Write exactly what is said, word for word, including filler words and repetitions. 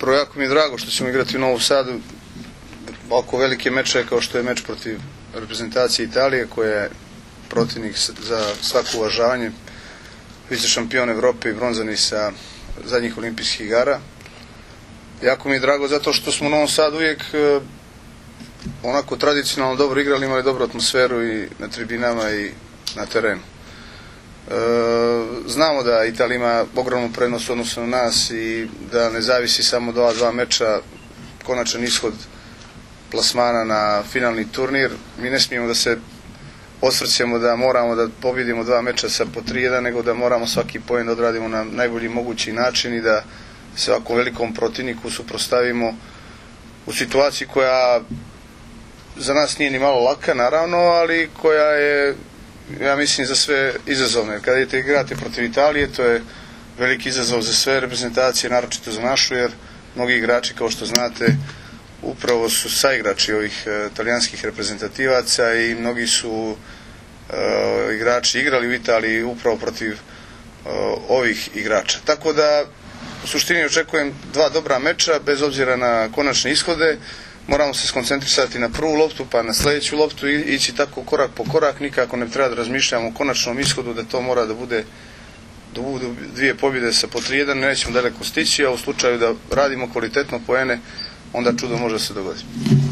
Prvo, jako mi je drago što ćemo igrati u Novom Sadu oko velike meče kao što je meč protiv reprezentacije Italije, koja je protivnik za svako uvažavanje, vice šampion Evrope i bronzani sa zadnjih olimpijskih igara. Jako mi je drago zato što smo u Novom Sadu uvijek onako tradicionalno dobro igrali, imali dobru atmosferu i na tribinama i na terenu. E, znamo da Italija ima ogromnu prednost odnosno na nas i da ne zavisi samo od ova dva meča konačan ishod plasmana na finalni turnir. Mi ne smijemo da se osvrćemo da moramo da pobjedimo dva meča sa po tri jedan, nego da moramo svaki poen da odradimo na najbolji mogući način i da se ovakvom velikom protivniku suprotstavimo u situaciji koja za nas nije ni malo laka, naravno, ali koja je, ja mislim, za sve izazovna. Kada idete igrate protiv Italije, to je veliki izazov za sve reprezentacije, naročito za našu, jer mnogi igrači, kao što znate, upravo su saigrači ovih italijanskih reprezentativaca i mnogi su e, igrači igrali u Italiji upravo protiv e, ovih igrača. Tako da, u suštini očekujem dva dobra meča, bez obzira na konačne ishode. Moramo se skoncentrisati na prvu loptu, pa na sljedeću loptu i ići tako korak po korak. Nikako ne treba da razmišljamo o konačnom ishodu, da to mora da bude da budu dvije pobjede sa po tri jedan, nećemo daleko stići, a u slučaju da radimo kvalitetno poene, onda čudo može da se dogodi.